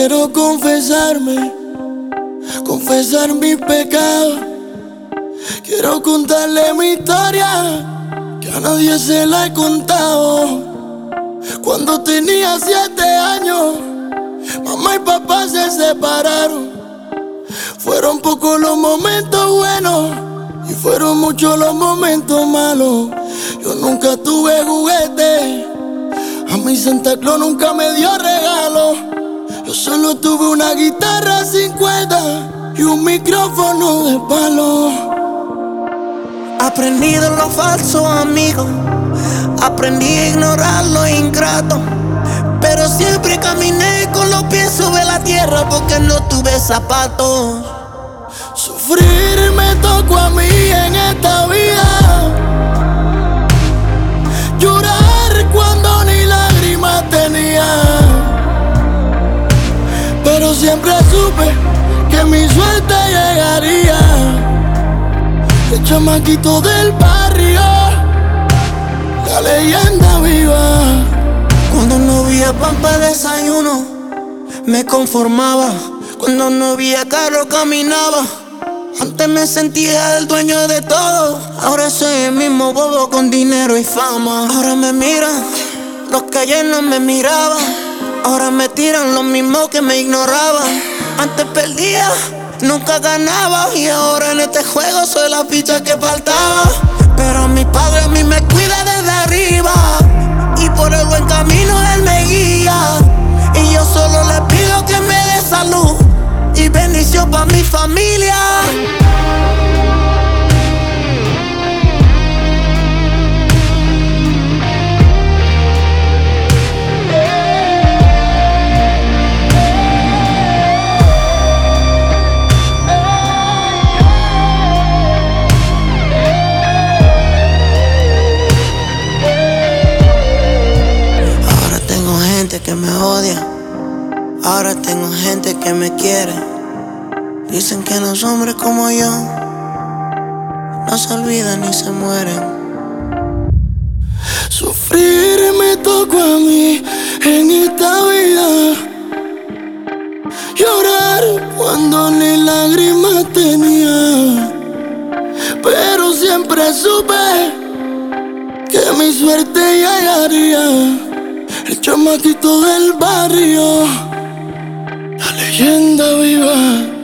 Quiero confesarme, confesar mis pecados. Quiero contarle mi historia, que a nadie se la he contado. Cuando tenía 7 años, mamá y papá se separaron. Fueron pocos los momentos buenos y fueron muchos los momentos malos. Yo nunca tuve juguete, a mi Santa Claus nunca me dio regalo. Yo solo tuve una guitarra sin cuerda y un micrófono de palo. Aprendí de los falsos amigos, aprendí a ignorar los ingratos, pero siempre caminé con los pies sobre la tierra porque no tuve zapatos. Sufrir me tocó a mí en esta vida, llorar cuando ni lágrimas tenía, pero siempre supe que mi suerte llegaría. El chamaquito del barrio, la leyenda viva. Cuando no había pan para desayuno, me conformaba. Cuando no había carro, caminaba. Antes me sentía el dueño de todo, ahora soy el mismo bobo con dinero y fama. Ahora me miran los que ayer no me miraban, ahora me tiran los mismos que me ignoraban. Antes perdía, nunca ganaba, y ahora en este juego soy la ficha que faltaba. Pero mi padre a mí me cuida desde arriba, y por el buen camino él me guía. Y yo solo le pido que me dé salud y bendición pa' mi familia. Ahora tengo gente que me odia, ahora tengo gente que me quiere. Dicen que los hombres como yo no se olvidan ni se mueren. Sufrir me tocó a mí en esta vida, llorar cuando ni lágrimas tenía, pero siempre supe que mi suerte llegaría. El chamaquito del barrio, la leyenda viva.